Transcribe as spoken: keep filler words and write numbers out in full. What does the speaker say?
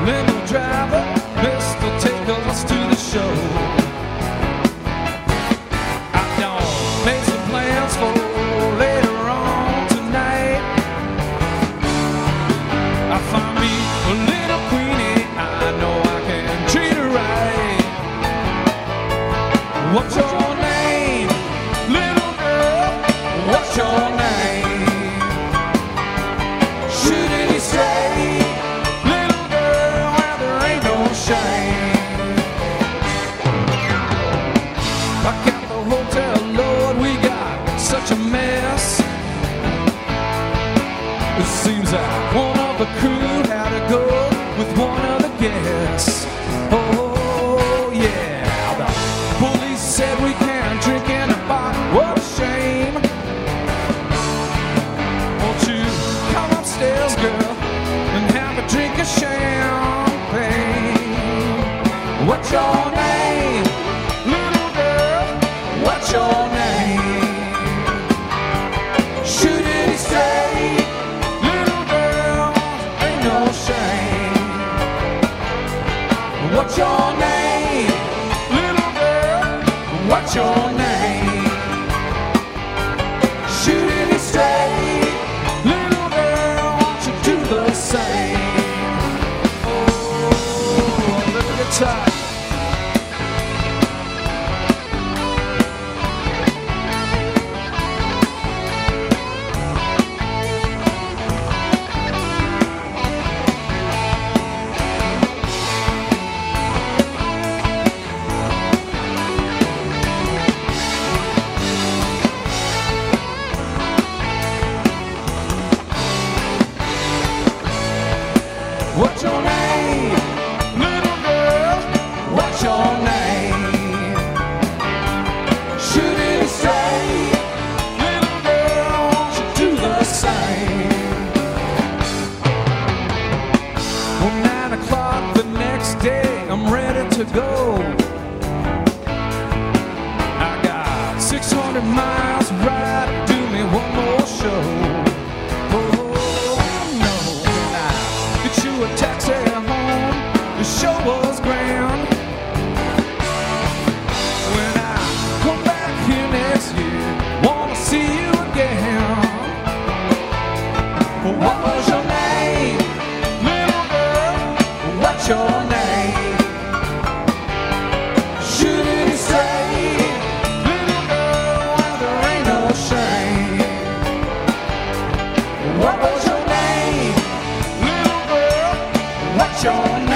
limo driver, mister, take us to the show. I done made some plans for later on tonight. I find me a little queenie, I know I can treat her right. What's your name, little girl? What's your name? Shooting you straight, little girl, where there ain't no shame. Back at the hotel, Lord, we got such a mess. It seems that one of the crew had to go with one of the guests. Oh yeah, the police said we can't drink in a bar. What a shame. Won't you come upstairs, girl, and have a drink of champagne? What's your name, little girl? What's your name? Shooting it straight, little girl, ain't no shame. What's your name, little girl? What's your name? Shooting it straight, little girl, won't you do the same? Oh, a little guitar. What's your name, little girl? What's your name? Shooting it straight, little girl, won't you do the same? Well, nine o'clock the next day, I'm ready to go. I got six hundred miles to ride, do me one more show. A taxi home, the show was grand. When I come back here next year, wanna see you again. What was your name, little girl? What's your name? Shooting it straight, little girl, where there ain't no shame. What was your name? What's your name?